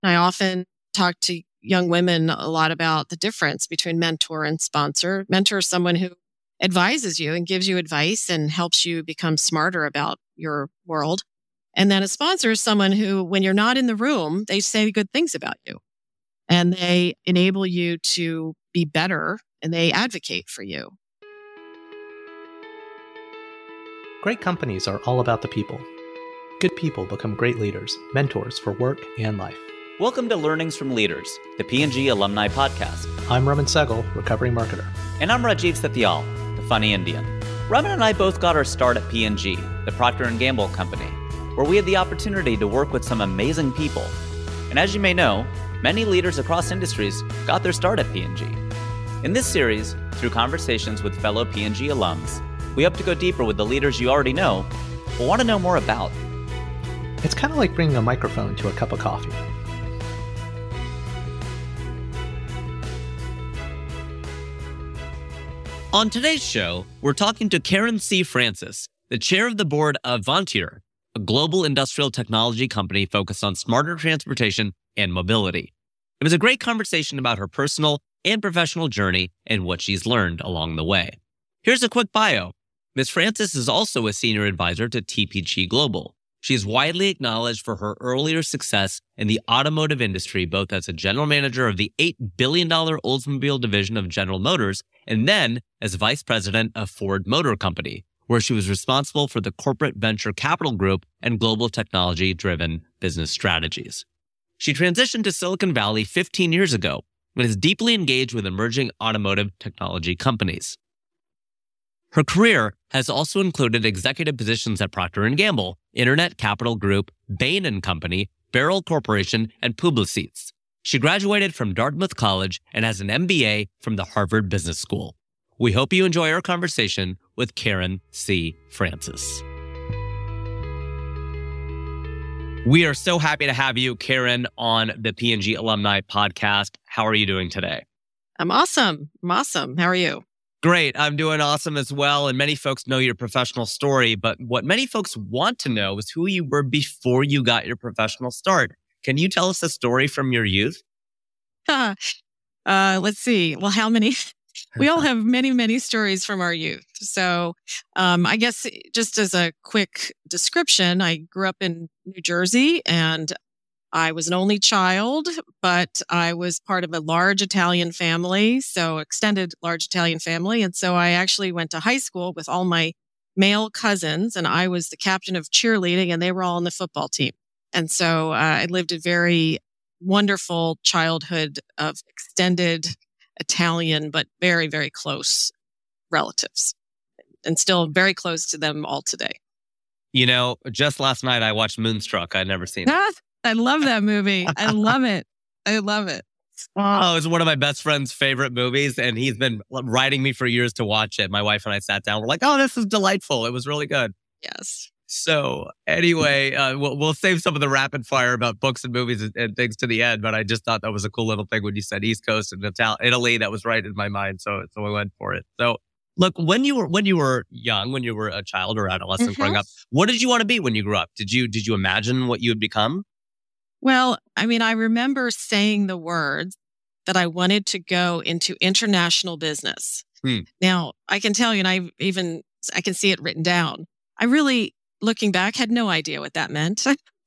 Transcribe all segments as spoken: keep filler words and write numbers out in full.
I often talk to young women a lot about the difference between mentor and sponsor. Mentor is someone who advises you and gives you advice and helps you become smarter about your world. And then a sponsor is someone who, when you're not in the room, they say good things about you and they enable you to be better and they advocate for you. Great companies are all about the people. Good people become great leaders, mentors for work and life. Welcome to Learnings from Leaders, the P and G Alumni Podcast. I'm Raman Sehgal, recovering marketer. And I'm Rajiv Satyal, the funny Indian. Raman and I both got our start at P and G, the Procter and Gamble company, where we had the opportunity to work with some amazing people. And as you may know, many leaders across industries got their start at P and G. In this series, through conversations with fellow P and G alums, we hope to go deeper with the leaders you already know, but want to know more about. It's kind of like bringing a microphone to a cup of coffee. On today's show, we're talking to Karen C. Francis, the chair of the board of Vontier, a global industrial technology company focused on smarter transportation and mobility. It was a great conversation about her personal and professional journey and what she's learned along the way. Here's a quick bio. Miz Francis is also a senior advisor to T P G Global. She is widely acknowledged for her earlier success in the automotive industry, both as a general manager of the eight billion dollars Oldsmobile division of General Motors, and then as vice president of Ford Motor Company, where she was responsible for the corporate venture capital group and global technology-driven business strategies. She transitioned to Silicon Valley fifteen years ago and is deeply engaged with emerging automotive technology companies. Her career has also included executive positions at Procter and Gamble, Internet Capital Group, Bain and Company, Beryl Corporation, and Publicis. She graduated from Dartmouth College and has an M B A from the Harvard Business School. We hope you enjoy our conversation with Karen C. Francis. We are so happy to have you, Karen, on the P and G Alumni Podcast. How are you doing today? I'm awesome. I'm awesome. How are you? Great. I'm doing awesome as well. And many folks know your professional story, but what many folks want to know is who you were before you got your professional start. Can you tell us a story from your youth? uh, let's see. Well, how many? We all have many, many stories from our youth. So um, I guess just as a quick description, I grew up in New Jersey and I was an only child, but I was part of a large Italian family, so extended large Italian family. And so I actually went to high school with all my male cousins, and I was the captain of cheerleading, and they were all on the football team. And so uh, I lived a very wonderful childhood of extended Italian, but very, very close relatives, and still very close to them all today. You know, just last night I watched Moonstruck. I'd never seen it. I love that movie. I love it. I love it. Oh, it's one of my best friend's favorite movies, and he's been writing me for years to watch it. My wife and I sat down. We're like, oh, this is delightful. It was really good. Yes. So anyway, uh, we'll, we'll save some of the rapid fire about books and movies and, and things to the end, but I just thought that was a cool little thing when you said East Coast and Ital- Italy. That was right in my mind, so so we went for it. So look, when you were when you were young, when you were a child or adolescent Mm-hmm. growing up, what did you want to be when you grew up? Did you did you imagine what you would become? Well, I mean, I remember saying the words that I wanted to go into international business. Hmm. Now, I can tell you, and I even, I can see it written down. I really, looking back, had no idea what that meant.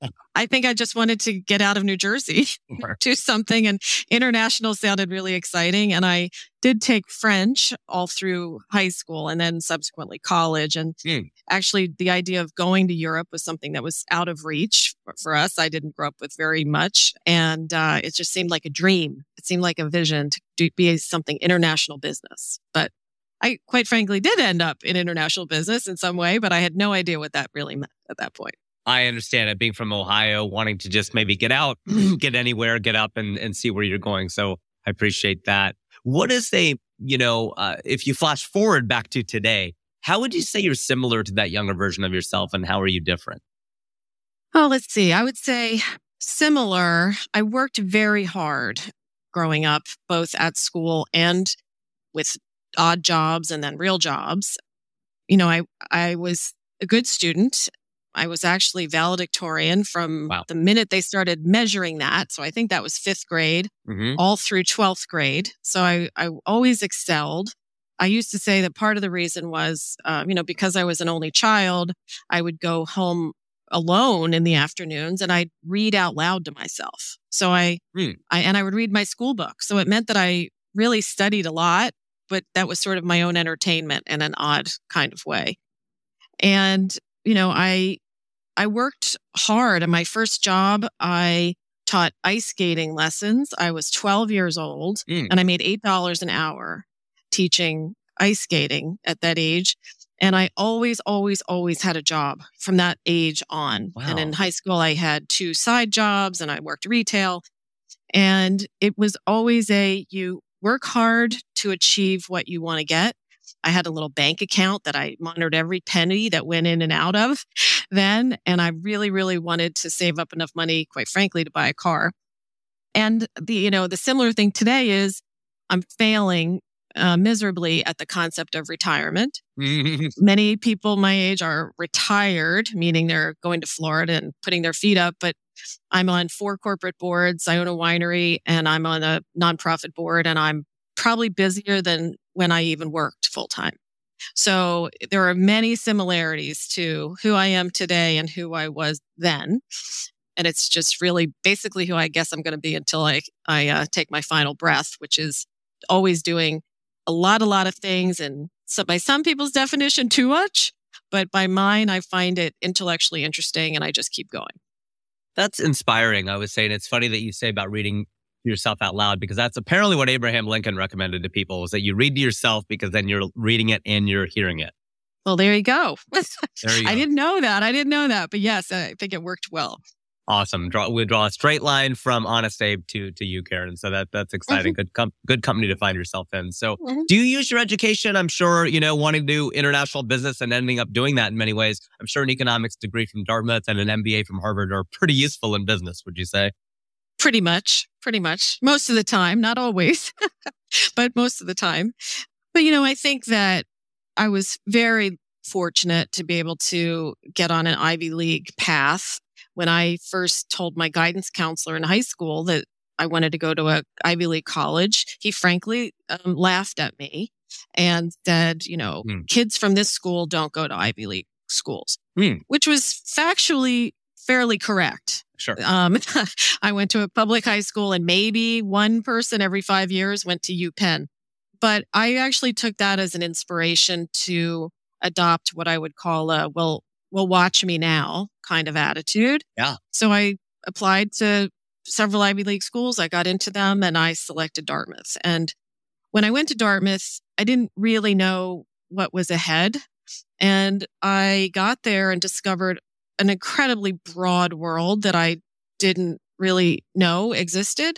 I think I just wanted to get out of New Jersey, do something, and international sounded really exciting. And I did take French all through high school and then subsequently college. And Mm. actually, the idea of going to Europe was something that was out of reach for, for us. I didn't grow up with very much. And uh, it just seemed like a dream. It seemed like a vision to do, be something international business. But I, quite frankly, did end up in international business in some way, but I had no idea what that really meant at that point. I understand it, being from Ohio, wanting to just maybe get out, get anywhere, get up and, and see where you're going. So I appreciate that. What is a, you know, uh, if you flash forward back to today, how would you say you're similar to that younger version of yourself, and how are you different? Oh, let's see. I would say similar. I worked very hard growing up, both at school and with odd jobs and then real jobs. You know, I, I was a good student. I was actually valedictorian from Wow. the minute they started measuring that. So I think that was fifth grade, Mm-hmm. all through twelfth grade. So I, I always excelled. I used to say that part of the reason was, uh, you know, because I was an only child, I would go home alone in the afternoons and I'd read out loud to myself. So I, Hmm. I, and I would read my school book. So it meant that I really studied a lot, but that was sort of my own entertainment in an odd kind of way. And, you know, I, I worked hard. In my first job, I taught ice skating lessons. I was twelve years old Mm. and I made eight dollars an hour teaching ice skating at that age. And I always, always, always had a job from that age on. Wow. And in high school, I had two side jobs and I worked retail. And it was always a, you work hard to achieve what you want to get. I had a little bank account that I monitored every penny that went in and out of then. And I really, really wanted to save up enough money, quite frankly, to buy a car. And the, you know, the similar thing today is I'm failing uh, miserably at the concept of retirement. Many people my age are retired, meaning they're going to Florida and putting their feet up. But I'm on four corporate boards. I own a winery and I'm on a nonprofit board, and I'm probably busier than when I even worked full time. So there are many similarities to who I am today and who I was then. And it's just really basically who I guess I'm going to be until I, I uh, take my final breath, which is always doing a lot, a lot of things. And so by some people's definition, too much. But by mine, I find it intellectually interesting and I just keep going. That's inspiring. I was saying it's funny that you say about reading yourself out loud, because that's apparently what Abraham Lincoln recommended to people, was that you read to yourself because then you're reading it and you're hearing it. Well, there you go. There you I go. didn't know that. I didn't know that. But yes, I think it worked well. Awesome. Draw, we draw a straight line from Honest Abe to to you, Karen. So that that's exciting. Mm-hmm. Good com- good company to find yourself in. So Mm-hmm. do you use your education? I'm sure, you know, wanting to do international business and ending up doing that in many ways. I'm sure an economics degree from Dartmouth and an M B A from Harvard are pretty useful in business, would you say? Pretty much. Pretty much. Most of the time. Not always, but most of the time. But, you know, I think that I was very fortunate to be able to get on an Ivy League path. When I first told my guidance counselor in high school that I wanted to go to a Ivy League college, he frankly um, laughed at me and said, you know, Hmm. kids from this school don't go to Ivy League schools, Hmm. which was factually fairly correct. Sure. Um, I went to a public high school and maybe one person every five years went to UPenn. But I actually took that as an inspiration to adopt what I would call a, well, well, watch me now kind of attitude. Yeah. So I applied to several Ivy League schools. I got into them and I selected Dartmouth. And when I went to Dartmouth, I didn't really know what was ahead. And I got there and discovered an incredibly broad world that I didn't really know existed.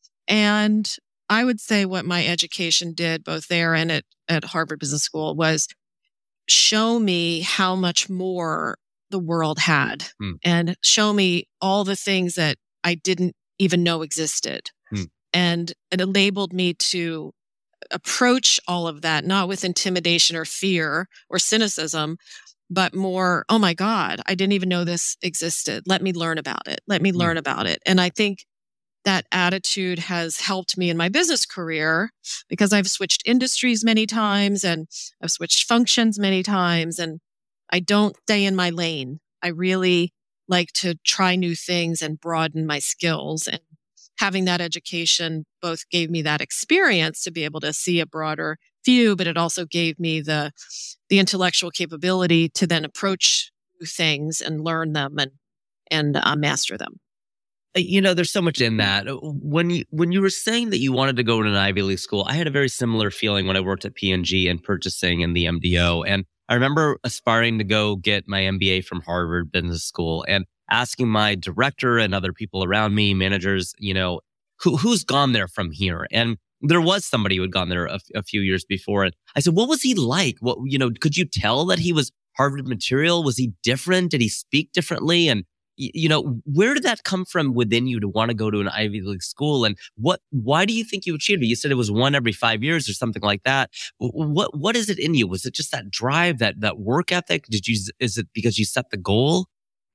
And I would say what my education did, both there and at, at Harvard Business School, was show me how much more the world had Hmm. and show me all the things that I didn't even know existed. Hmm. And it enabled me to approach all of that, not with intimidation or fear or cynicism, but more, oh my God, I didn't even know this existed. Let me learn about it. Let me learn about it. And I think that attitude has helped me in my business career because I've switched industries many times and I've switched functions many times, and I don't stay in my lane. I really like to try new things and broaden my skills. And having that education both gave me that experience to be able to see a broader view, but it also gave me the the intellectual capability to then approach new things and learn them and and uh, master them. You know, there's so much in that. When you when you were saying that you wanted to go to an Ivy League school, I had a very similar feeling when I worked at P and G and purchasing and the M D O. And I remember aspiring to go get my M B A from Harvard Business School and asking my director and other people around me, managers, you know, who who's gone there from here? And there was somebody who had gone there a, a few years before. And I said, what was he like? What, you know, could you tell that he was Harvard material? Was he different? Did he speak differently? And you know, where did that come from within you to want to go to an Ivy League school? And what, why do you think you achieved it? You said it was one every five years or something like that. What, what is it in you? Was it just that drive, that, that work ethic? Did you, is it because you set the goal?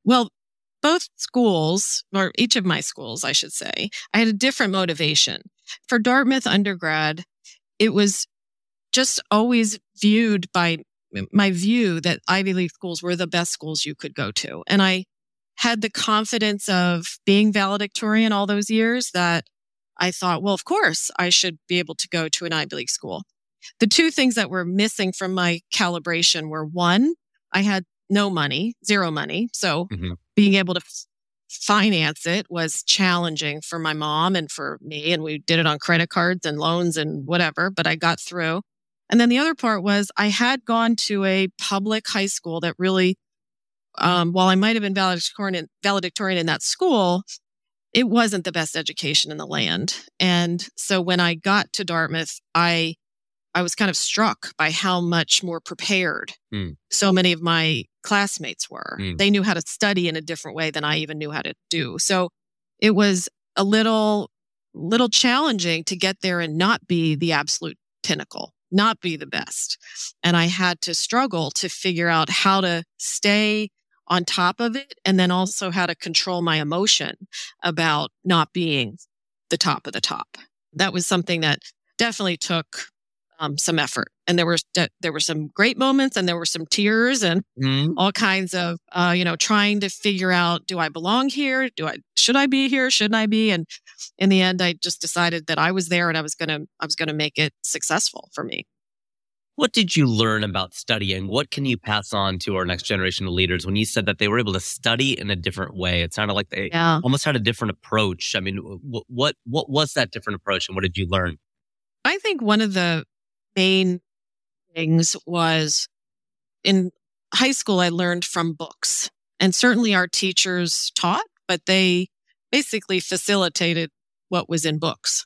Well, both schools, or each of my schools, I should say, I had a different motivation. For Dartmouth undergrad, it was just always viewed by my view that Ivy League schools were the best schools you could go to. And I had the confidence of being valedictorian all those years that I thought, well, of course, I should be able to go to an Ivy League school. The two things that were missing from my calibration were, one, I had no money, zero money. So mm-hmm. being able to f- finance it was challenging for my mom and for me. And we did it on credit cards and loans and whatever, but I got through. And then the other part was I had gone to a public high school that really, um, while I might have been valedictorian, valedictorian in that school, it wasn't the best education in the land. And so when I got to Dartmouth, I I was kind of struck by how much more prepared mm. so many of my classmates were. Mm. They knew how to study in a different way than I even knew how to do. So it was a little, little challenging to get there and not be the absolute pinnacle, not be the best. And I had to struggle to figure out how to stay on top of it, and then also how to control my emotion about not being the top of the top. That was something that definitely took um, some effort. And there were de- there were some great moments, and there were some tears, and mm-hmm. all kinds of uh, you know trying to figure out: do I belong here? Do I should I be here? Shouldn't I be? And in the end, I just decided that I was there, and I was gonna I was gonna make it successful for me. What did you learn about studying? What can you pass on to our next generation of leaders when you said that they were able to study in a different way? It sounded like they yeah. almost had a different approach. I mean, what, what what was that different approach, and what did you learn? I think one of the main things was in high school, I learned from books. And certainly our teachers taught, but they basically facilitated what was in books.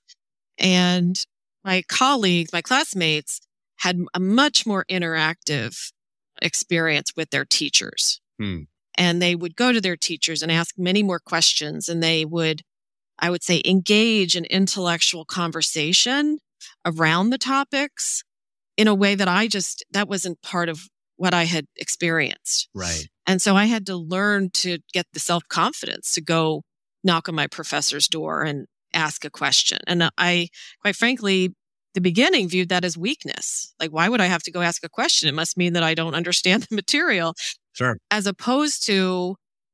And my colleagues, my classmates, had a much more interactive experience with their teachers. Hmm. And they would go to their teachers and ask many more questions. And they would, I would say, engage in intellectual conversation around the topics in a way that I just, that wasn't part of what I had experienced. Right. And so I had to learn to get the self-confidence to go knock on my professor's door and ask a question. And I, quite frankly, the beginning viewed that as weakness. Like, why would I have to go ask a question? It must mean that I don't understand the material. Sure. As opposed to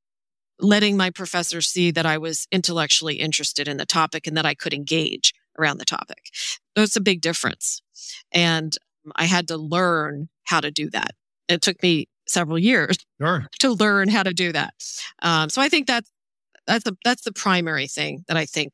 letting my professor see that I was intellectually interested in the topic and that I could engage around the topic. So it's a big difference. And I had to learn how to do that. It took me several years sure. to learn how to do that. Um, so I think that's, that's, a, that's the primary thing that I think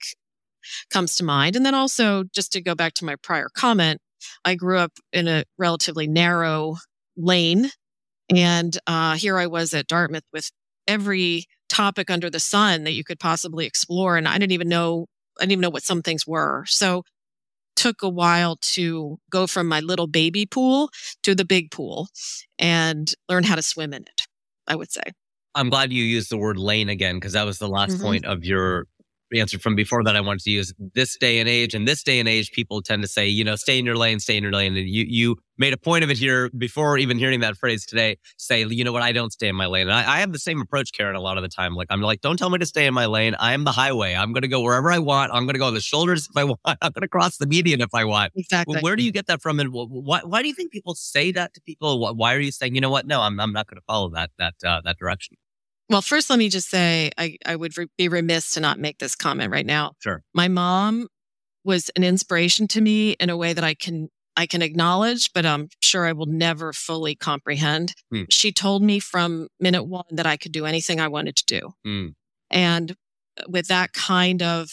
comes to mind. And then also, just to go back to my prior comment, I grew up in a relatively narrow lane. And uh, here I was at Dartmouth with every topic under the sun that you could possibly explore. And I didn't even know, I didn't even know what some things were. So it took a while to go from my little baby pool to the big pool and learn how to swim in it, I would say. I'm glad you used the word lane again, because that was the last mm-hmm. point of your answer from before that I wanted to use. This day and age, and this day and age, people tend to say, you know, stay in your lane, stay in your lane. And you you made a point of it here before even hearing that phrase today, say, you know what, I don't stay in my lane. And I, I have the same approach, Karen, a lot of the time. Like, I'm like, don't tell me to stay in my lane. I am the highway. I'm going to go wherever I want. I'm going to go on the shoulders if I want. I'm going to cross the median if I want. Exactly. Well, where do you get that from? And why, why do you think people say that to people? Why are you saying, you know what, no, I'm I'm not going to follow that, that, uh, that direction? Well, first, let me just say I, I would re- be remiss to not make this comment right now. Sure. My mom was an inspiration to me in a way that I can I can acknowledge, but I'm sure I will never fully comprehend. Hmm. She told me from minute one that I could do anything I wanted to do. Hmm. And with that kind of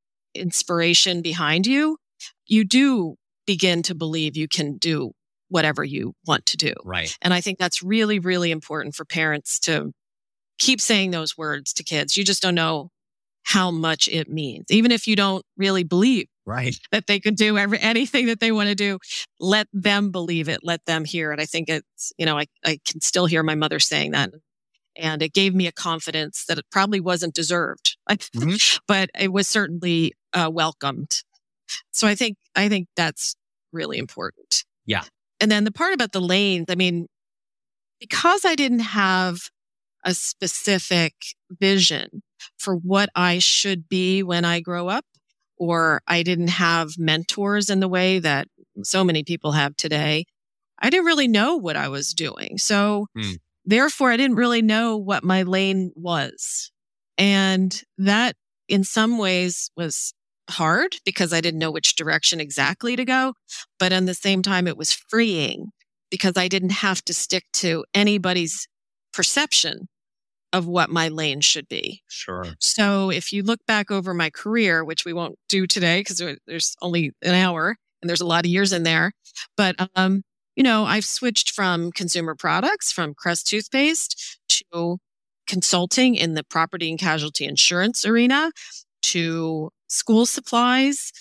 inspiration behind you, you do begin to believe you can do whatever you want to do. Right. And I think that's really, really important for parents to keep saying those words to kids. You just don't know how much it means. Even if you don't really believe right. that they could do every, anything that they want to do, let them believe it. Let them hear it. I think it's, you know, I, I can still hear my mother saying that. And it gave me a confidence that it probably wasn't deserved, mm-hmm. but it was certainly uh, welcomed. So I think, I think that's really important. Yeah. And then the part about the lanes, I mean, because I didn't have a specific vision for what I should be when I grow up, or I didn't have mentors in the way that so many people have today. I didn't really know what I was doing. So mm. therefore, I didn't really know what my lane was. And that in some ways was hard because I didn't know which direction exactly to go. But at the same time, it was freeing because I didn't have to stick to anybody's perception of what my lane should be. Sure. So if you look back over my career, which we won't do today because there's only an hour and there's a lot of years in there, but, um, you know, I've switched from consumer products, from Crest toothpaste to consulting in the property and casualty insurance arena, to school supplies,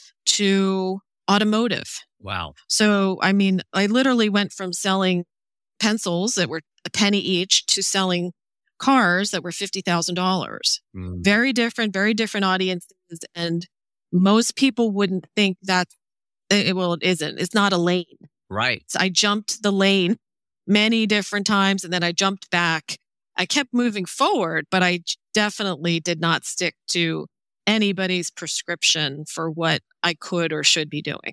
to automotive. Wow. So, I mean, I literally went from selling pencils that were a penny each to selling cars that were fifty thousand dollars. Mm. Very different, very different audiences. And most people wouldn't think that, it, well, it isn't. It's not a lane. Right. So I jumped the lane many different times and then I jumped back. I kept moving forward, but I definitely did not stick to anybody's prescription for what I could or should be doing.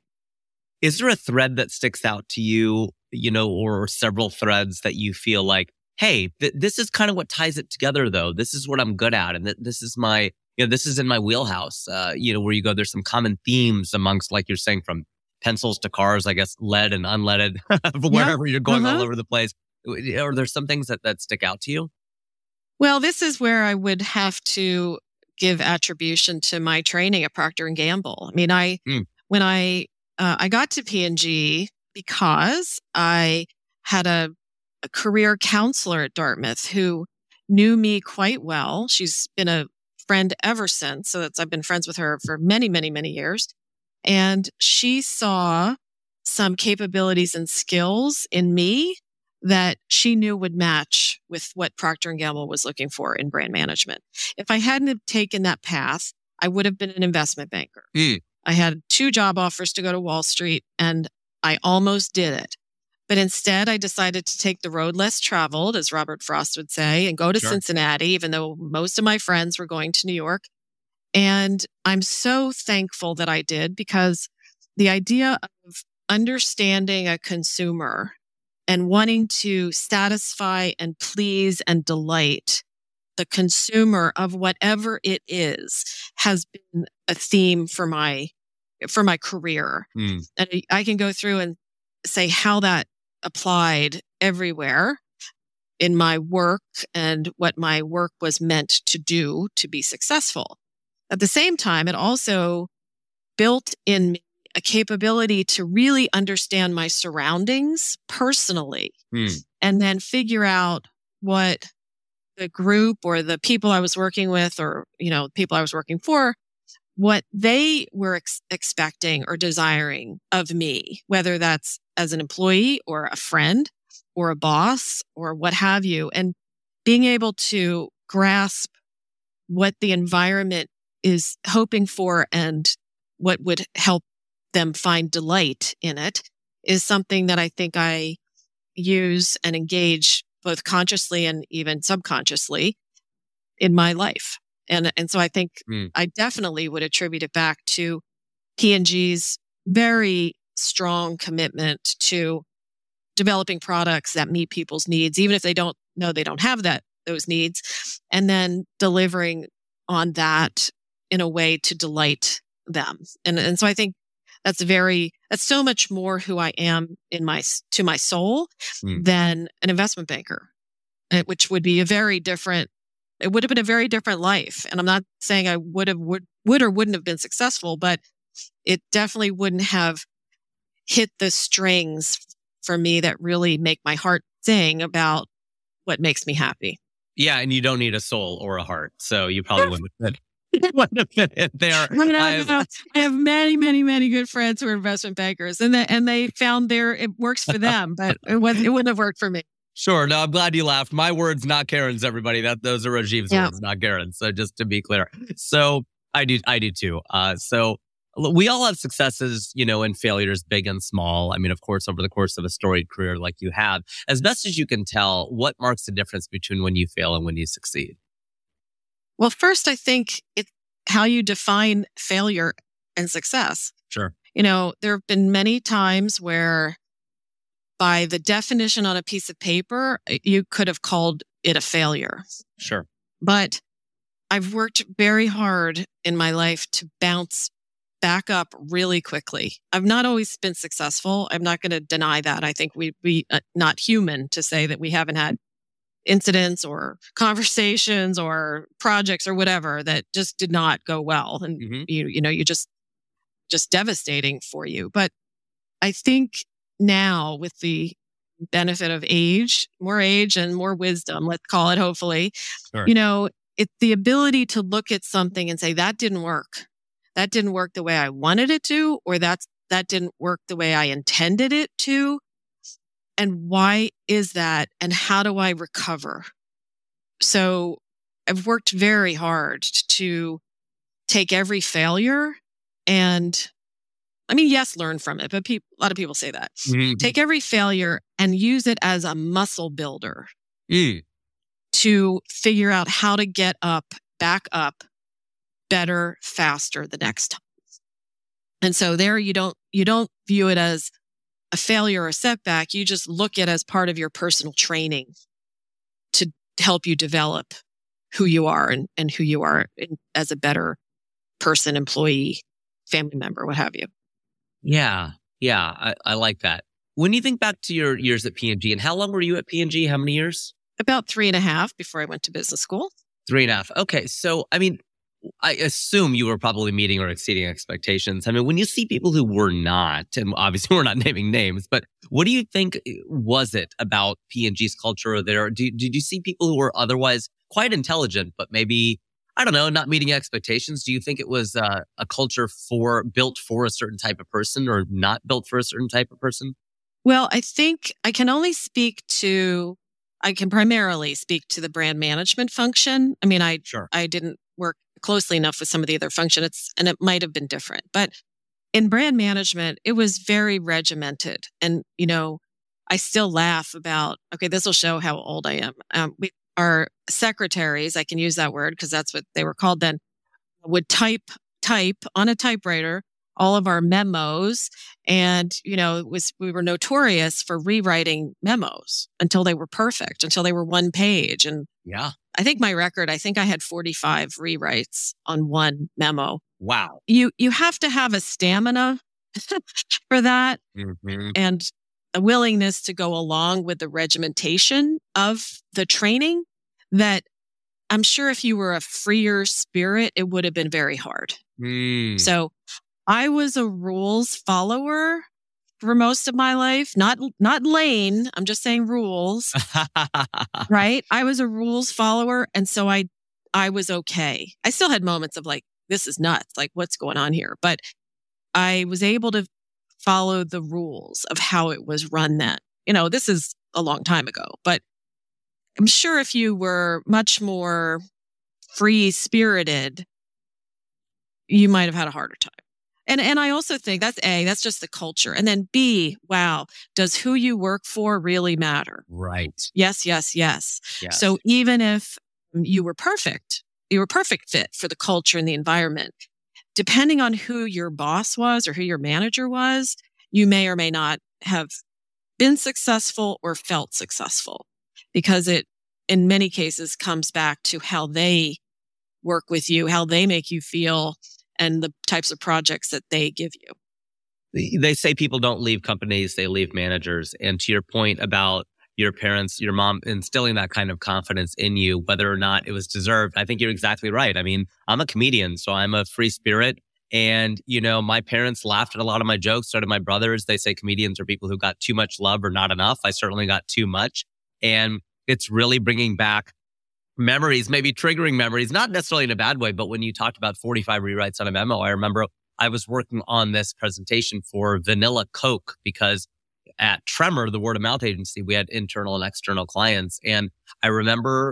Is there a thread that sticks out to you, you know, or several threads that you feel like, hey, th- this is kind of what ties it together, though. This is what I'm good at. And th- this is my, you know, this is in my wheelhouse, uh, you know, where you go, there's some common themes amongst, like you're saying, from pencils to cars, I guess, lead and unleaded, wherever yeah. you're going uh-huh. all over the place. Are there some things that, that stick out to you? Well, this is where I would have to give attribution to my training at Procter and Gamble. I mean, I, mm. when I, uh, I got to P and G because I had a, a career counselor at Dartmouth who knew me quite well. She's been a friend ever since. So that's, I've been friends with her for many, many, many years. And she saw some capabilities and skills in me that she knew would match with what Procter and Gamble was looking for in brand management. If I hadn't have taken that path, I would have been an investment banker. Mm. I had two job offers to go to Wall Street and I almost did it. But instead, I decided to take the road less traveled, as Robert Frost would say, and go to sure. Cincinnati, even though most of my friends were going to New York. And I'm so thankful that I did, because the idea of understanding a consumer and wanting to satisfy and please and delight the consumer of whatever it is has been a theme for my for my career. Mm. And I can go through and say how that applied everywhere in my work and what my work was meant to do to be successful. At the same time, it also built in me a capability to really understand my surroundings personally mm. and then figure out what the group or the people I was working with, or, you know, people I was working for, what they were ex- expecting or desiring of me, whether that's as an employee or a friend or a boss or what have you. And being able to grasp what the environment is hoping for and what would help them find delight in it is something that I think I use and engage both consciously and even subconsciously in my life. And and so I think mm. I definitely would attribute it back to P and G's very strong commitment to developing products that meet people's needs, even if they don't know they don't have that those needs, and then delivering on that in a way to delight them. And and so I think that's very that's so much more who I am in my to my soul mm. than an investment banker, which would be a very different. It would have been a very different life. And I'm not saying I would have would would or wouldn't have been successful, but it definitely wouldn't have hit the strings for me that really make my heart sing about what makes me happy. Yeah, and you don't need a soul or a heart, so you probably wouldn't have fit, wouldn't have fit in there. No, no, I, no. I have many, many, many good friends who are investment bankers, and that and they found their it works for them, but it was it wouldn't have worked for me. Sure. No, I'm glad you laughed. My words, not Karen's, everybody. That those are Rajiv's yeah. words, not Karen's. So just to be clear. So I do, I do too. Uh, so we all have successes, you know, and failures, big and small. I mean, of course, over the course of a storied career like you have, as best as you can tell, what marks the difference between when you fail and when you succeed? Well, first, I think it's how you define failure and success. Sure. You know, there have been many times where by the definition on a piece of paper, you could have called it a failure. Sure. But I've worked very hard in my life to bounce back up really quickly. I've not always been successful. I'm not going to deny that. I think we we uh, not human to say that we haven't had incidents or conversations or projects or whatever that just did not go well, and mm-hmm. you you know you just just devastating for you. But I think now, with the benefit of age, more age and more wisdom, let's call it, hopefully, sure. you know, it's the ability to look at something and say, that didn't work. That didn't work the way I wanted it to, or that's, that didn't work the way I intended it to. And why is that? And how do I recover? So I've worked very hard to take every failure and, I mean, yes, learn from it, but pe- a lot of people say that. Mm-hmm. Take every failure and use it as a muscle builder mm. to figure out how to get up, back up, better, faster the next time. And so there you don't you don't view it as a failure or a setback. You just look at it as part of your personal training to help you develop who you are and, and who you are in, as a better person, employee, family member, what have you. Yeah, yeah, I, I like that. When you think back to your years at P and G, and how long were you at P and G? How many years? About three and a half before I went to business school. Three and a half. Okay, so I mean, I assume you were probably meeting or exceeding expectations. I mean, when you see people who were not, and obviously we're not naming names, but what do you think was it about P and G's culture? Or there, did, did you see people who were otherwise quite intelligent, but maybe, I don't know, not meeting expectations? Do you think it was uh, a culture for built for a certain type of person or not built for a certain type of person? Well, I think I can only speak to, I can primarily speak to the brand management function. I mean, I sure. I didn't work closely enough with some of the other functions, it's, and it might have been different. But in brand management, it was very regimented. And, you know, I still laugh about, okay, this will show how old I am. Um, we Our secretaries, I can use that word because that's what they were called then, would type, type on a typewriter all of our memos. And, you know, it was, we were notorious for rewriting memos until they were perfect, until they were one page. And yeah, I think my record, I think I had forty-five rewrites on one memo. Wow. You, you have to have a stamina for that mm-hmm. and a willingness to go along with the regimentation of the training that I'm sure if you were a freer spirit, it would have been very hard. Mm. So I was a rules follower for most of my life, not, not lane. I'm just saying rules, right? I was a rules follower. And so I, I was okay. I still had moments of like, this is nuts. Like, what's going on here? But I was able to follow the rules of how it was run then. You know, this is a long time ago, but I'm sure if you were much more free-spirited, you might have had a harder time. And and I also think that's A, that's just the culture. And then B, wow, does who you work for really matter? Right. Yes, yes, yes. Yes. So even if you were perfect, you were a perfect fit for the culture and the environment, depending on who your boss was or who your manager was, you may or may not have been successful or felt successful, because it, in many cases, comes back to how they work with you, how they make you feel, and the types of projects that they give you. They say people don't leave companies, they leave managers. And to your point about your parents, your mom instilling that kind of confidence in you, whether or not it was deserved, I think you're exactly right. I mean, I'm a comedian, so I'm a free spirit. And, you know, my parents laughed at a lot of my jokes, so did my brothers. They say comedians are people who got too much love or not enough. I certainly got too much. And it's really bringing back memories, maybe triggering memories, not necessarily in a bad way, but when you talked about forty-five rewrites on a memo, I remember I was working on this presentation for Vanilla Coke because at Tremor, the word of mouth agency, we had internal and external clients. And I remember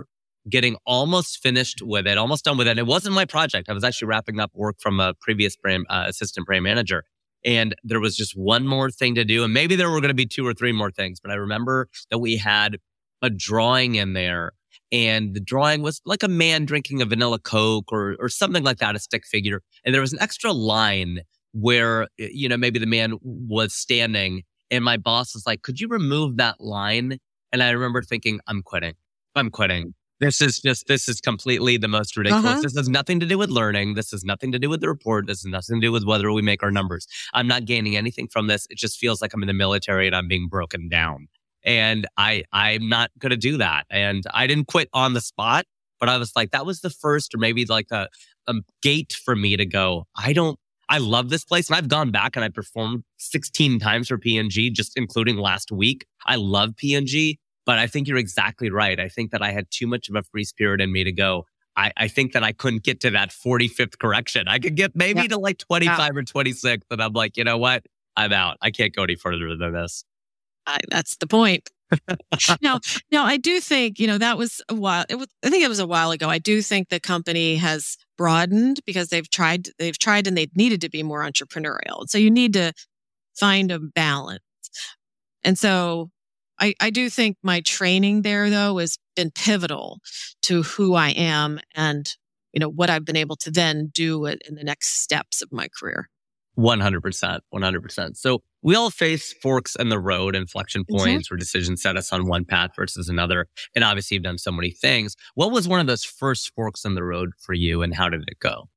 getting almost finished with it, almost done with it. It wasn't my project. I was actually wrapping up work from a previous brand, uh, assistant brand manager. And there was just one more thing to do. And maybe there were going to be two or three more things. But I remember that we had a drawing in there. And the drawing was like a man drinking a vanilla Coke or or something like that, a stick figure. And there was an extra line where, you know, maybe the man was standing. And my boss was like, could you remove that line? And I remember thinking, I'm quitting. I'm quitting. This is just, this is completely the most ridiculous. Uh-huh. This has nothing to do with learning. This has nothing to do with the report. This has nothing to do with whether we make our numbers. I'm not gaining anything from this. It just feels like I'm in the military and I'm being broken down. And I, I'm not going to do that. And I didn't quit on the spot, but I was like, that was the first or maybe like a, a gate for me to go, I don't, I love this place. And I've gone back and I performed sixteen times for P and G, just including last week. I love P and G. But I think you're exactly right. I think that I had too much of a free spirit in me to go. I, I think that I couldn't get to that forty-fifth correction. I could get maybe yeah. to like twenty-five yeah. or twenty-six. And I'm like, you know what? I'm out. I can't go any further than this. I, that's the point. now, now, I do think, you know, that was a while. It was, I think it was a while ago. I do think the company has broadened because they've tried, they've tried and they've needed to be more entrepreneurial. So you need to find a balance. And so I, I do think my training there, though, has been pivotal to who I am and, you know, what I've been able to then do in the next steps of my career. one hundred percent. one hundred percent. So we all face forks in the road, inflection points, mm-hmm. or decisions set us on one path versus another. And obviously, you've done so many things. What was one of those first forks in the road for you and how did it go?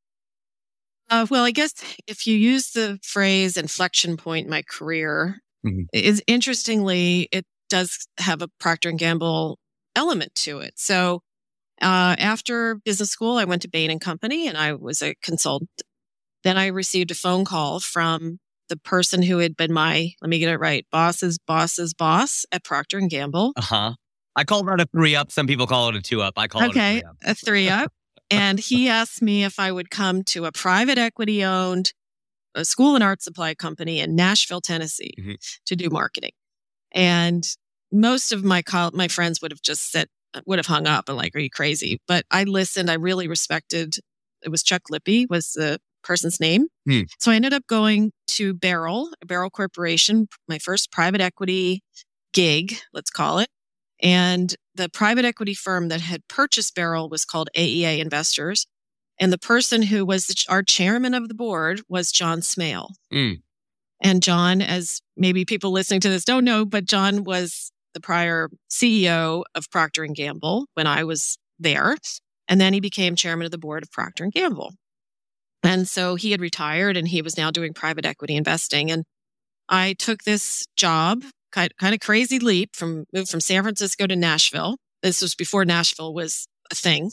Uh, well, I guess if you use the phrase inflection point in my career, mm-hmm. is interestingly, it does have a Procter and Gamble element to it. So uh, after business school, I went to Bain and Company and I was a consultant. Then I received a phone call from the person who had been my, let me get it right, boss's boss's boss at Procter and Gamble. Uh-huh. I call that a three up. Some people call it a two up. I call okay, it a three up. a three up. And he asked me if I would come to a private equity owned a school and art supply company in Nashville, Tennessee mm-hmm. to do marketing. And most of my co- my friends would have just said, would have hung up and like, are you crazy? But I listened. I really respected, it was Chuck Lippy was the person's name. Hmm. So I ended up going to Beryl, Beryl Corporation, my first private equity gig, let's call it. And the private equity firm that had purchased Beryl was called A E A Investors. And the person who was the, our chairman of the board was John Smale. Hmm. And John, as maybe people listening to this don't know, but John was the prior C E O of Procter and Gamble when I was there. And then he became chairman of the board of Procter and Gamble. And so he had retired and he was now doing private equity investing. And I took this job, kind, kind of crazy leap from moved from San Francisco to Nashville. This was before Nashville was a thing.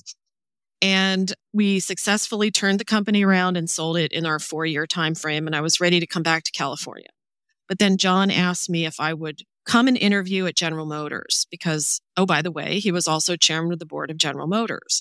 And we successfully turned the company around and sold it in our four-year time frame. And I was ready to come back to California. But then John asked me if I would come and interview at General Motors because, oh, by the way, he was also chairman of the board of General Motors.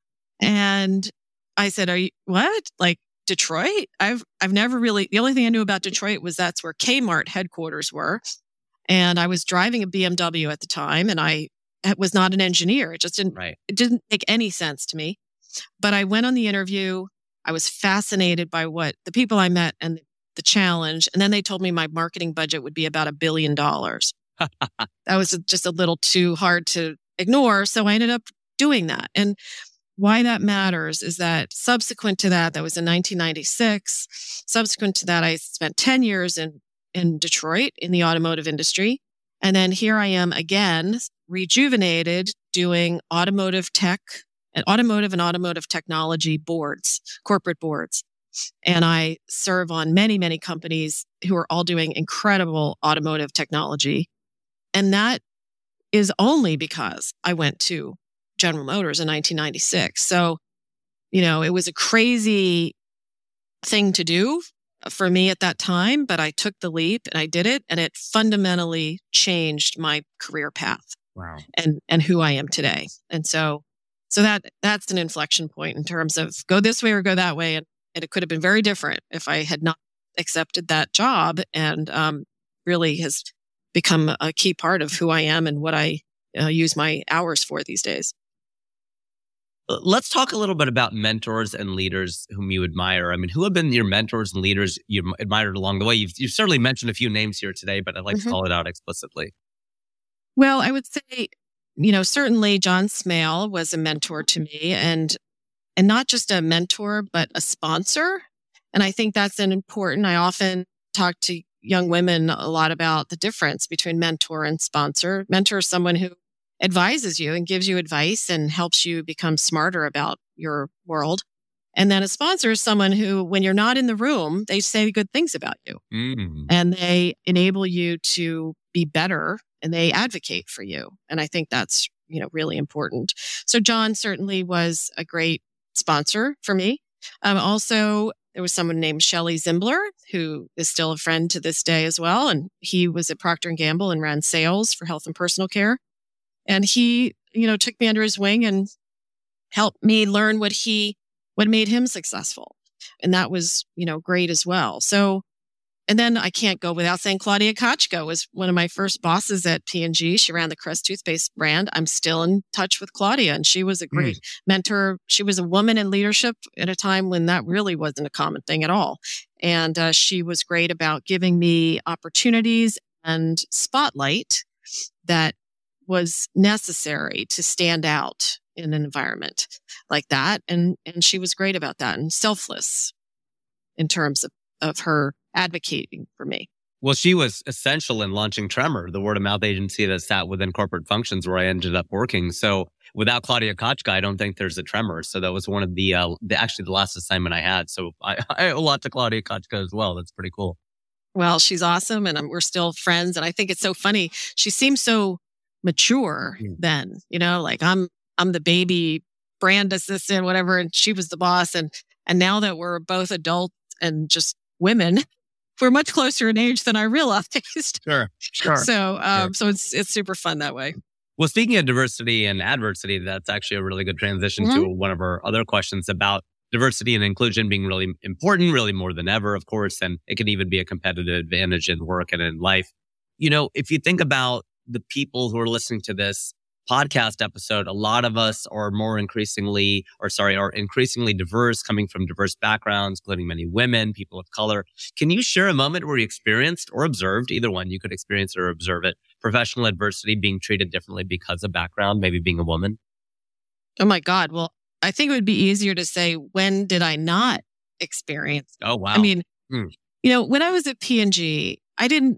And I said, "Are you what? Like Detroit? I've I've never really. The only thing I knew about Detroit was that's where Kmart headquarters were, and I was driving a B M W at the time, and I was not an engineer. It just didn't. Right. It didn't make any sense to me. But I went on the interview. I was fascinated by what the people I met and the challenge, and then they told me my marketing budget would be about a billion dollars. That was just a little too hard to ignore, so I ended up doing that, and. Why that matters is that subsequent to that, that was in nineteen ninety-six. Subsequent to that, I spent ten years in, in Detroit in the automotive industry. And then here I am again, rejuvenated, doing automotive tech and automotive and automotive technology boards, corporate boards. And I serve on many, many companies who are all doing incredible automotive technology. And that is only because I went to General Motors in nineteen ninety-six. So, you know, it was a crazy thing to do for me at that time, but I took the leap and I did it, and it fundamentally changed my career path. Wow. And and who I am today. And so so that that's an inflection point in terms of go this way or go that way. And, and it could have been very different if I had not accepted that job, and um, really has become a key part of who I am and what I uh, use my hours for these days. Let's talk a little bit about mentors and leaders whom you admire. I mean, who have been your mentors and leaders you admired along the way? You've, you've certainly mentioned a few names here today, but I'd like mm-hmm. to call it out explicitly. Well, I would say, you know, certainly John Smail was a mentor to me, and and not just a mentor, but a sponsor. And I think that's an important. I often talk to young women a lot about the difference between mentor and sponsor. Mentor is someone who advises you and gives you advice and helps you become smarter about your world. And then a sponsor is someone who, when you're not in the room, they say good things about you mm. and they enable you to be better and they advocate for you. And I think that's, you know, really important. So John certainly was a great sponsor for me. Um, also, there was someone named Shelley Zimbler, who is still a friend to this day as well. And he was at Procter and Gamble and ran sales for health and personal care. And he, you know, took me under his wing and helped me learn what he, what made him successful. And that was, you know, great as well. So, and then I can't go without saying Claudia Kotchko was one of my first bosses at P and G. She ran the Crest toothpaste brand. I'm still in touch with Claudia, and she was a great mm. mentor. She was a woman in leadership at a time when that really wasn't a common thing at all. And uh, she was great about giving me opportunities and spotlight that was necessary to stand out in an environment like that. And, and she was great about that and selfless in terms of, of her advocating for me. Well, she was essential in launching Tremor, the word of mouth agency that sat within corporate functions where I ended up working. So without Claudia Kotchko, I don't think there's a Tremor. So that was one of the, uh, the actually the last assignment I had. So I, I owe a lot to Claudia Kotchko as well. That's pretty cool. Well, she's awesome. And um, we're still friends. And I think it's so funny. She seems so mature mm. then, you know, like I'm, I'm the baby brand assistant, whatever. And she was the boss. And, and now that we're both adults and just women, we're much closer in age than I realized. Sure, sure. So, um, sure. so it's, it's super fun that way. Well, speaking of diversity and adversity, that's actually a really good transition mm-hmm. to one of our other questions about diversity and inclusion being really important, really more than ever, of course. And it can even be a competitive advantage in work and in life. You know, if you think about the people who are listening to this podcast episode, a lot of us are more increasingly, or sorry, are increasingly diverse, coming from diverse backgrounds, including many women, people of color. Can you share a moment where you experienced or observed, either one, you could experience or observe it, professional adversity being treated differently because of background, maybe being a woman? Oh my God. Well, I think it would be easier to say, when did I not experience? Oh, wow. I mean, hmm. you know, when I was at P and G, I didn't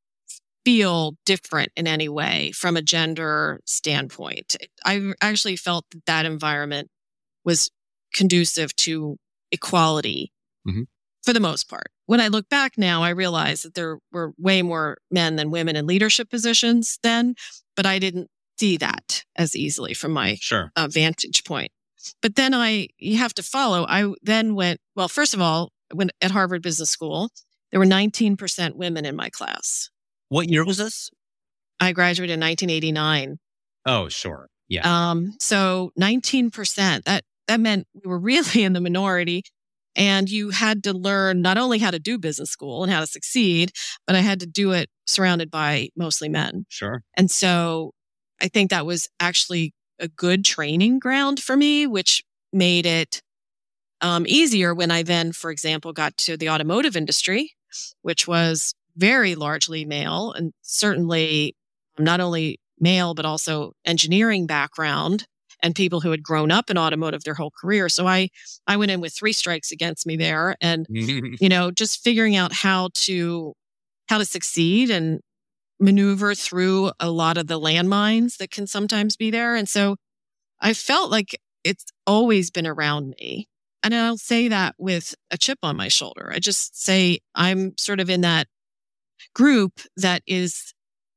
feel different in any way from a gender standpoint. I actually felt that that environment was conducive to equality mm-hmm. for the most part. When I look back now, I realize that there were way more men than women in leadership positions then, but I didn't see that as easily from my sure. uh, vantage point. But then I, you have to follow. I then went, well, first of all, when at Harvard Business School, there were nineteen percent women in my class. What year was this? I graduated in nineteen eighty-nine. Oh, sure. Yeah. Um, so nineteen percent, that, that meant we were really in the minority. And you had to learn not only how to do business school and how to succeed, but I had to do it surrounded by mostly men. Sure. And so I think that was actually a good training ground for me, which made it um, easier when I then, for example, got to the automotive industry, which was very largely male and certainly not only male, but also engineering background and people who had grown up in automotive their whole career. So I, I went in with three strikes against me there and, you know, just figuring out how to, how to succeed and maneuver through a lot of the landmines that can sometimes be there. And so I felt like it's always been around me. And I don't say that with a chip on my shoulder. I just say I'm sort of in that group that is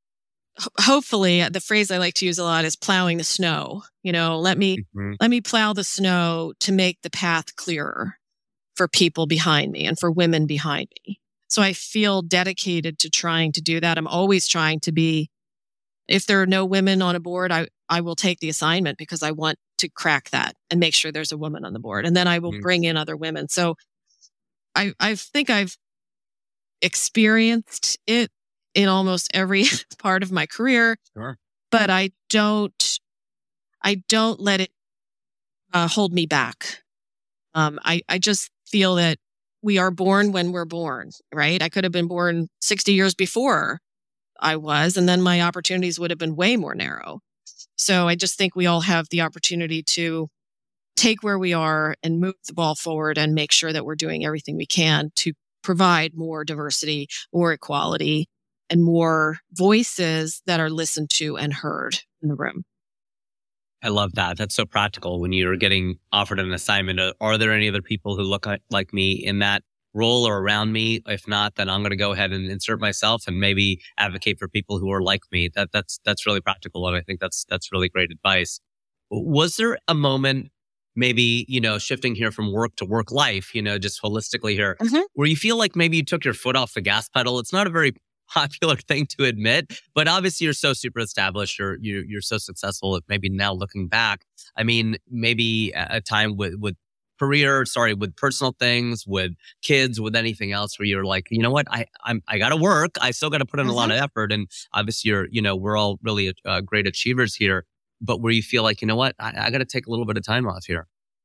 hopefully, the phrase I like to use a lot is plowing the snow. You know, let me mm-hmm. let me plow the snow to make the path clearer for people behind me and for women behind me. So I feel dedicated to trying to do that. I'm always trying to be, if there are no women on a board, I, I will take the assignment because I want to crack that and make sure there's a woman on the board. And then I will mm-hmm. bring in other women. So I, I think I've experienced it in almost every part of my career, sure. but I don't, I don't let it uh, hold me back. Um, I, I just feel that we are born when we're born, right? I could have been born sixty years before I was, and then my opportunities would have been way more narrow. So I just think we all have the opportunity to take where we are and move the ball forward and make sure that we're doing everything we can to provide more diversity, more equality, and more voices that are listened to and heard in the room. I love that. That's so practical. When you're getting offered an assignment, uh, are there any other people who look like me in that role or around me? If not, then I'm going to go ahead and insert myself and maybe advocate for people who are like me. That that's that's really practical, and I think that's that's really great advice. Was there a moment, maybe, you know, shifting here from work to work life, you know, just holistically here, mm-hmm. where you feel like maybe you took your foot off the gas pedal? It's not a very popular thing to admit, but obviously you're so super established, or you're, you're so successful that maybe now looking back, I mean, maybe a time with, with career, sorry, with personal things, with kids, with anything else where you're like, you know what, I, I'm, I got to work. I still got to put in mm-hmm. a lot of effort. And obviously you're, you know, we're all really uh, great achievers here, but where you feel like, you know what, I, I got to take a little bit of time off here.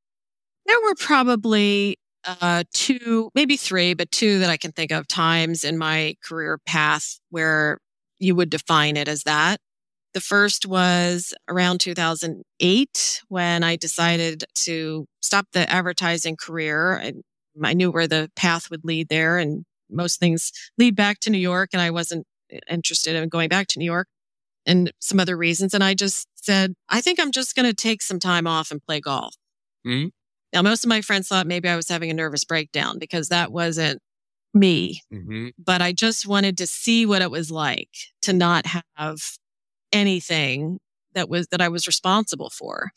There were probably uh, two, maybe three, but two that I can think of times in my career path where you would define it as that. The first was around two thousand eight when I decided to stop the advertising career. I, I knew where the path would lead there, and most things lead back to New York, and I wasn't interested in going back to New York, and some other reasons. And I just said, I think I'm just going to take some time off and play golf. Mm-hmm. Now, most of my friends thought maybe I was having a nervous breakdown because that wasn't me. Mm-hmm. But I just wanted to see what it was like to not have anything that was that I was responsible for.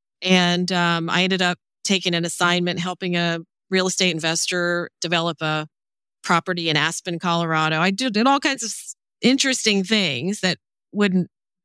And um, I ended up taking an assignment helping a real estate investor develop a property in Aspen, Colorado. I did, did all kinds of interesting things that wouldn't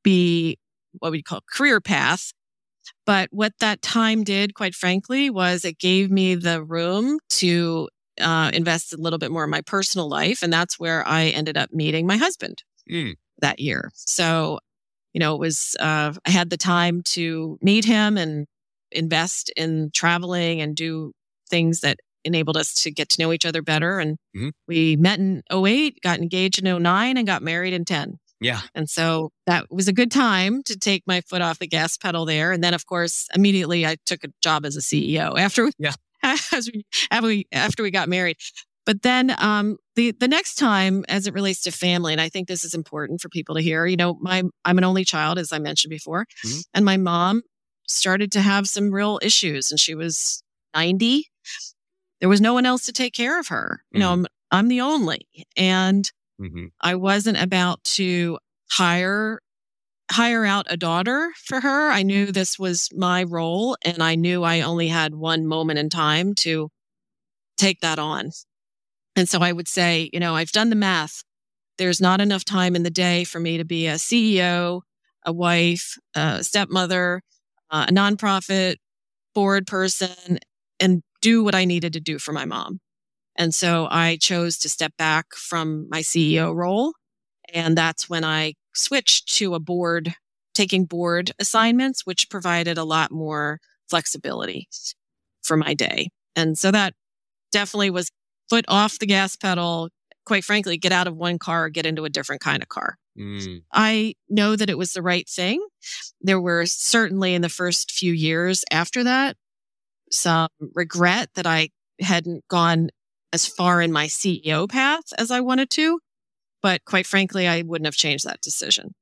be what we call career path. But what that time did, quite frankly, was it gave me the room to uh, invest a little bit more in my personal life. And that's where I ended up meeting my husband mm. that year. So, you know, it was, uh, I had the time to meet him and invest in traveling and do things that enabled us to get to know each other better. And mm-hmm. we met in oh eight, got engaged in oh nine, and got married in ten. Yeah. And so that was a good time to take my foot off the gas pedal there. And then, of course, immediately I took a job as a C E O after we, yeah. as we, after we, after we got married. But then um, the, the next time, as it relates to family, and I think this is important for people to hear, you know, my I'm an only child, as I mentioned before, mm-hmm. and my mom started to have some real issues, and she was ninety. There was no one else to take care of her. Mm-hmm. You know, I'm, I'm the only. And mm-hmm. I wasn't about to hire hire out a daughter for her. I knew this was my role, and I knew I only had one moment in time to take that on. And so I would say, you know, I've done the math. There's not enough time in the day for me to be a C E O, a wife, a stepmother, uh, a nonprofit board person, and do what I needed to do for my mom. And so I chose to step back from my C E O role. And that's when I switched to a board, taking board assignments, which provided a lot more flexibility for my day. And so that definitely was foot off the gas pedal, quite frankly, get out of one car, get into a different kind of car. Mm. I know that it was the right thing. There were certainly in the first few years after that, some regret that I hadn't gone as far in my C E O path as I wanted to. But quite frankly, I wouldn't have changed that decision.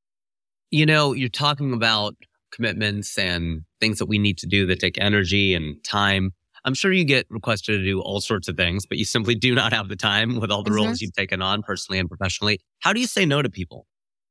You know, you're talking about commitments and things that we need to do that take energy and time. I'm sure you get requested to do all sorts of things, but you simply do not have the time with all the mm-hmm. roles you've taken on personally and professionally. How do you say no to people?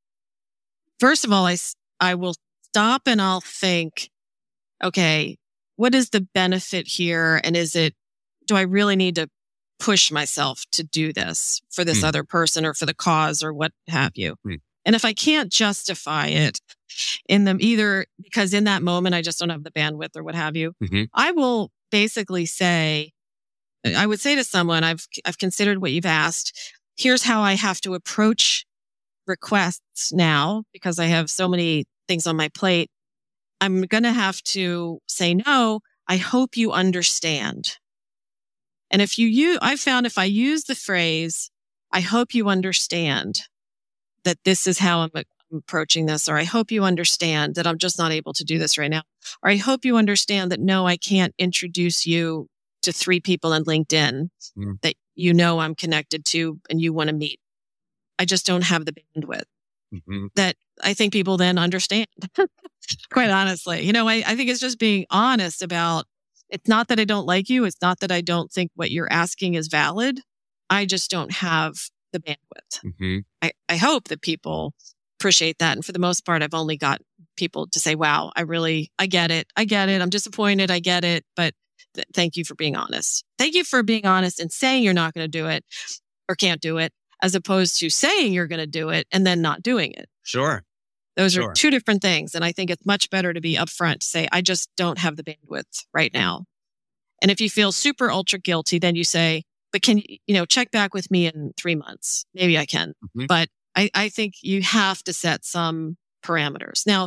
First of all, I, I will stop and I'll think, okay, what is the benefit here? And is it, do I really need to push myself to do this for this mm. other person or for the cause or what have you? Mm. And if I can't justify it in them either, because in that moment, I just don't have the bandwidth or what have you, mm-hmm. I will basically say, I would say to someone, I've, I've considered what you've asked. Here's how I have to approach requests now because I have so many things on my plate. I'm going to have to say, no, I hope you understand. And if you use, I found if I use the phrase, I hope you understand that this is how I'm approaching this, or I hope you understand that I'm just not able to do this right now, or I hope you understand that no, I can't introduce you to three people on LinkedIn mm. that you know I'm connected to and you want to meet. I just don't have the bandwidth. Mm-hmm. That I think people then understand. Quite honestly, you know, I, I think it's just being honest about, it's not that I don't like you. It's not that I don't think what you're asking is valid. I just don't have the bandwidth. Mm-hmm. I, I hope that people appreciate that. And for the most part, I've only got people to say, wow, I really, I get it. I get it. I'm disappointed. I get it. But th- thank you for being honest. Thank you for being honest and saying you're not going to do it or can't do it, as opposed to saying you're going to do it and then not doing it. Sure. Those sure. are two different things. And I think it's much better to be upfront, to say, I just don't have the bandwidth right now. And if you feel super ultra guilty, then you say, but can you, you know, check back with me in three months? Maybe I can. Mm-hmm. But I, I think you have to set some parameters. Now,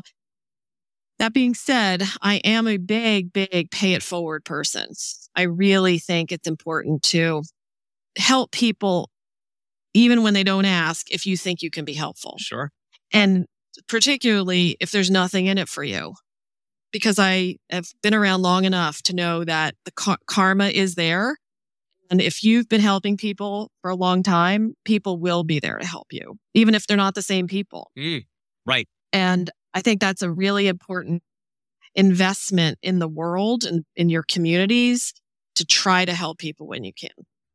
that being said, I am a big, big pay it forward person. I really think it's important to help people even when they don't ask, if you think you can be helpful. Sure. And particularly if there's nothing in it for you. Because I have been around long enough to know that the car- karma is there. And if you've been helping people for a long time, people will be there to help you, even if they're not the same people. Mm, right. And I think that's a really important investment in the world and in your communities to try to help people when you can.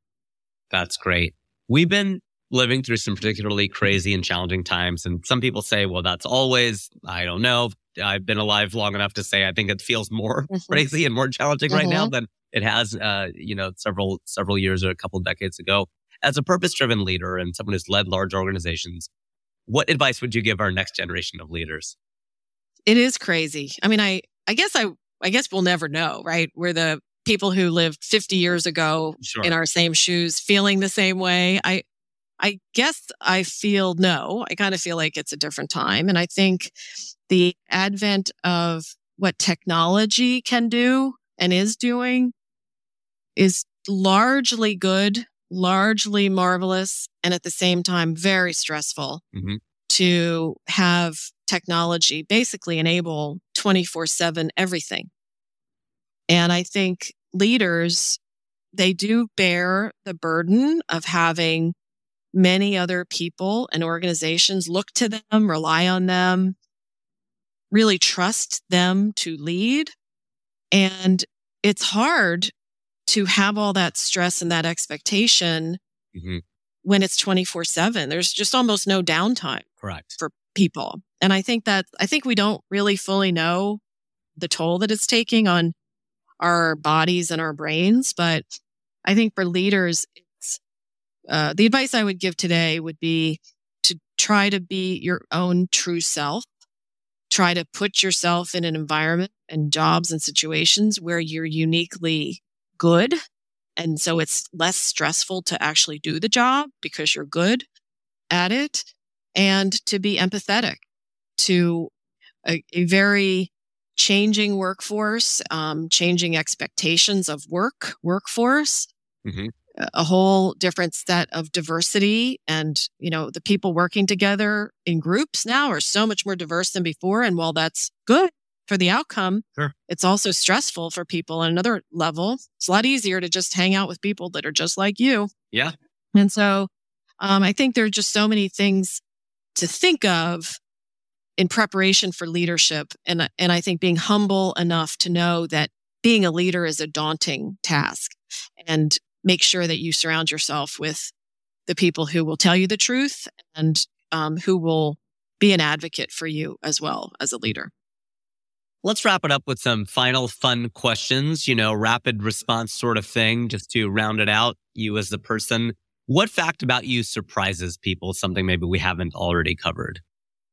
That's great. We've been living through some particularly crazy and challenging times. And some people say, well, that's always, I don't know. I've been alive long enough to say I think it feels more mm-hmm. crazy and more challenging mm-hmm. right now than it has, uh, you know, several several years or a couple of decades ago. As a purpose-driven leader and someone who's led large organizations, what advice would you give our next generation of leaders? It is crazy. I mean, I I guess I I guess we'll never know, right? We're the people who lived fifty years ago sure. in our same shoes, feeling the same way. I I guess I feel no. I kind of feel like it's a different time, and I think the advent of what technology can do and is doing is largely good, largely marvelous, and at the same time, very stressful mm-hmm. to have technology basically enable twenty-four seven everything. And I think leaders, they do bear the burden of having many other people and organizations look to them, rely on them, really trust them to lead. And it's hard to have all that stress and that expectation mm-hmm. when it's twenty-four seven. There's just almost no downtime Correct. for people. And I think that, I think we don't really fully know the toll that it's taking on our bodies and our brains. But I think for leaders, it's, uh, the advice I would give today would be to try to be your own true self. Try to put yourself in an environment and jobs and situations where you're uniquely good. And so it's less stressful to actually do the job because you're good at it, and to be empathetic to a, a very changing workforce, um, changing expectations of work, workforce, mm-hmm. a whole different set of diversity. And, you know, the people working together in groups now are so much more diverse than before. And while that's good for the outcome, sure. it's also stressful for people on another level. It's a lot easier to just hang out with people that are just like you. Yeah. And so um, I think there are just so many things to think of in preparation for leadership. And, and I think being humble enough to know that being a leader is a daunting task, and make sure that you surround yourself with the people who will tell you the truth and um, who will be an advocate for you as well as a leader. Let's wrap it up with some final fun questions, you know, rapid response sort of thing, just to round it out. You as the person, what fact about you surprises people? Something maybe we haven't already covered.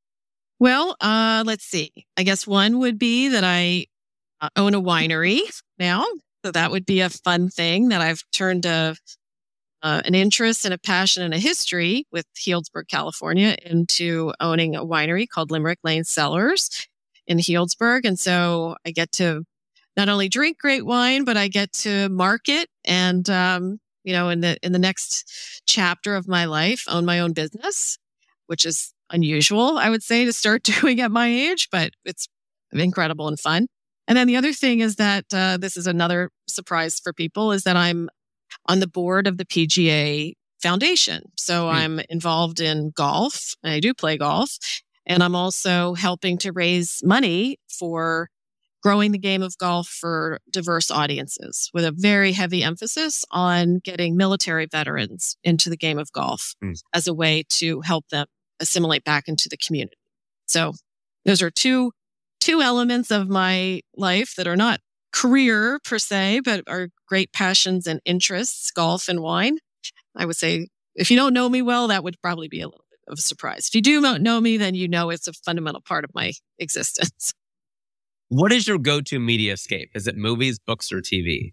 Well, uh, let's see. I guess one would be that I uh, own a winery now. So that would be a fun thing that I've turned a, uh, an interest and a passion and a history with Healdsburg, California, into owning a winery called Limerick Lane Cellars. in Healdsburg. And so I get to not only drink great wine, but I get to market and, um, you know, in the, in the next chapter of my life, own my own business, which is unusual, I would say, to start doing at my age, but it's incredible and fun. And then the other thing is that uh, this is another surprise for people is that I'm on the board of the P G A Foundation. So mm. I'm involved in golf. And I do play golf. And I'm also helping to raise money for growing the game of golf for diverse audiences with a very heavy emphasis on getting military veterans into the game of golf mm. as a way to help them assimilate back into the community. So those are two two elements of my life that are not career per se, but are great passions and interests, golf and wine. I would say if you don't know me well, that would probably be a little bit of a surprise. If you do know me, then you know it's a fundamental part of my existence. What is your go-to media escape? Is it movies, books, or T V?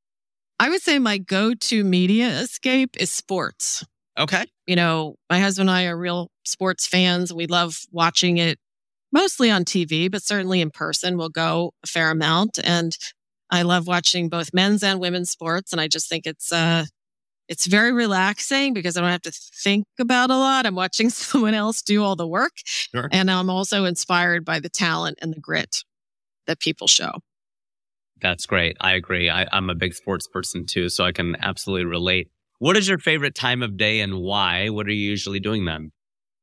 I would say my go-to media escape is sports. Okay. You know, my husband and I are real sports fans. We love watching it mostly on T V, but certainly in person. We'll go a fair amount. And I love watching both men's and women's sports. And I just think it's uh, it's very relaxing because I don't have to think about a lot. I'm watching someone else do all the work. Sure. And I'm also inspired by the talent and the grit that people show. That's great. I agree. I, I'm a big sports person too, so I can absolutely relate. What is your favorite time of day and why? What are you usually doing then?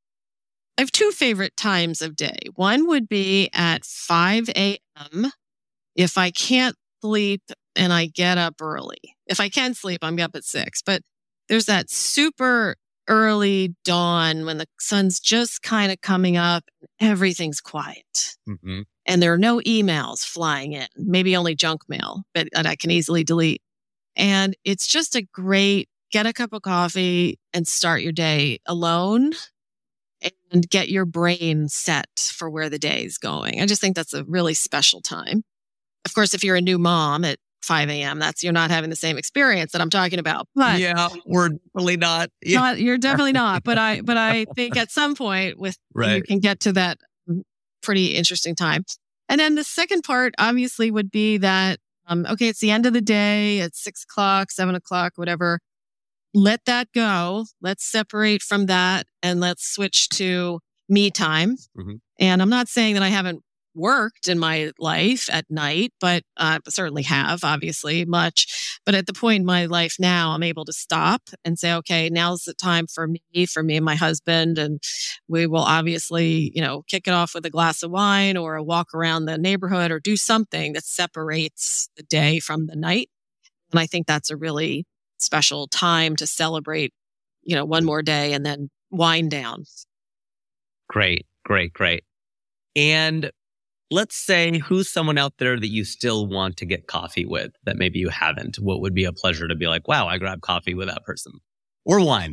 I have two favorite times of day. One would be at five a.m. if I can't sleep and I get up early. If I can sleep, I'm up at six. But there's that super early dawn when the sun's just kind of coming up and everything's quiet. Mm-hmm. And there are no emails flying in, maybe only junk mail, but that I can easily delete. And it's just a great get a cup of coffee and start your day alone and get your brain set for where the day is going. I just think that's a really special time. Of course, if you're a new mom at five a.m., that's you're not having the same experience that I'm talking about. But yeah, we're definitely not. Yeah. not you're definitely not. But I but I think at some point with right. you can get to that pretty interesting time. And then the second part obviously would be that um, okay, it's the end of the day, it's six o'clock, seven o'clock, whatever. Let that go. Let's separate from that and let's switch to me time. Mm-hmm. And I'm not saying that I haven't worked in my life at night, but I uh, certainly have, obviously, much. But at the point in my life now, I'm able to stop and say, okay, now's the time for me, for me and my husband. And we will obviously, you know, kick it off with a glass of wine or a walk around the neighborhood or do something that separates the day from the night. And I think that's a really special time to celebrate, you know, one more day and then wind down. Great, great, great. And let's say who's someone out there that you still want to get coffee with that maybe you haven't? What would be a pleasure to be like, wow, I grabbed coffee with that person or wine?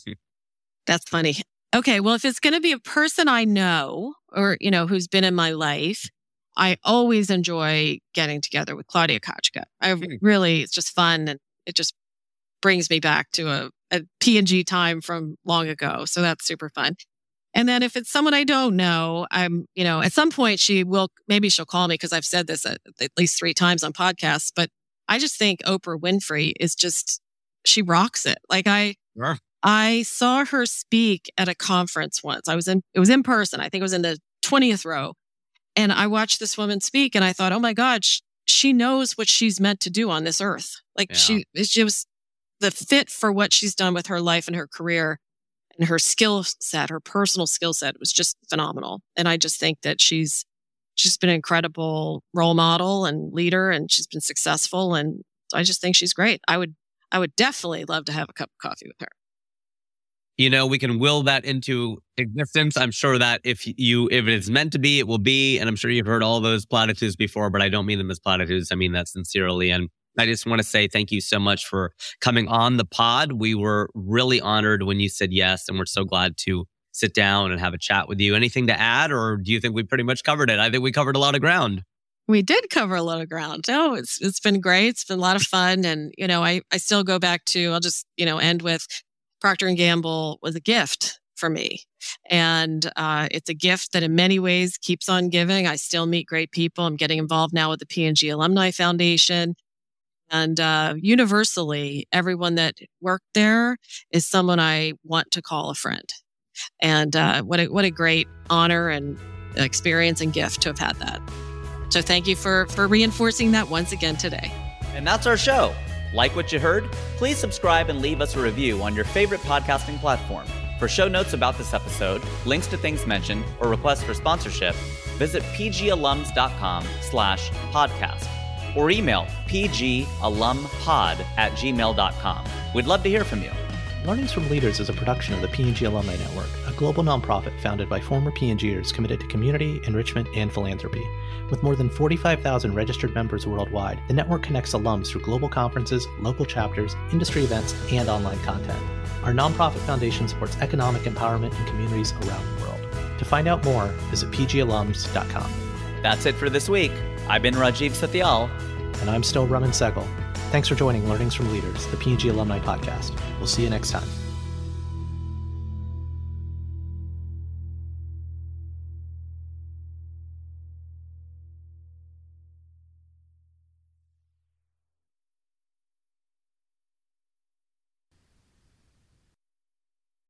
That's funny. Okay. Well, if it's going to be a person I know or, you know, who's been in my life, I always enjoy getting together with Claudia Kotchka. I really, it's just fun and it just brings me back to a, a P and G time from long ago. So that's super fun. And then if it's someone I don't know, I'm, you know, at some point she will, maybe she'll call me because I've said this at, at least three times on podcasts, but I just think Oprah Winfrey is just, she rocks it. Like I, sure. I saw her speak at a conference once. I was in, it was in person. I think it was in the twentieth row. And I watched this woman speak and I thought, oh my God, she, she knows what she's meant to do on this earth. Like yeah. she, it's just the fit for what she's done with her life and her career. And her skill set, her personal skill set was just phenomenal. And I just think that she's she's been an incredible role model and leader, and she's been successful. And I just think she's great. I would I would definitely love to have a cup of coffee with her. You know, we can will that into existence. I'm sure that if you if it is meant to be, it will be. And I'm sure you've heard all those platitudes before, but I don't mean them as platitudes. I mean that sincerely. And I just want to say thank you so much for coming on the pod. We were really honored when you said yes, and we're so glad to sit down and have a chat with you. Anything to add, or do you think we pretty much covered it? I think we covered a lot of ground. We did cover a lot of ground. No, it's it's been great. It's been a lot of fun. And, you know, I, I still go back to, I'll just, you know, end with Procter and Gamble was a gift for me. And uh, it's a gift that in many ways keeps on giving. I still meet great people. I'm getting involved now with the P and G Alumni Foundation. And uh, universally, everyone that worked there is someone I want to call a friend. And uh, what a, what a great honor and experience and gift to have had that. So thank you for, for reinforcing that once again today. And that's our show. Like what you heard? Please subscribe and leave us a review on your favorite podcasting platform. For show notes about this episode, links to things mentioned, or requests for sponsorship, visit pgalums.com slash podcast or email pgalumpod at gmail dot com. We'd love to hear from you. Learnings from Leaders is a production of the P and G Alumni Network, a global nonprofit founded by former PNGers committed to community, enrichment, and philanthropy. With more than forty-five thousand registered members worldwide, the network connects alums through global conferences, local chapters, industry events, and online content. Our nonprofit foundation supports economic empowerment in communities around the world. To find out more, visit p g alums dot com. That's it for this week. I've been Rajiv Satyal. And I'm still Raman Sehgal. Thanks for joining Learnings from Leaders, the P and G Alumni Podcast. We'll see you next time.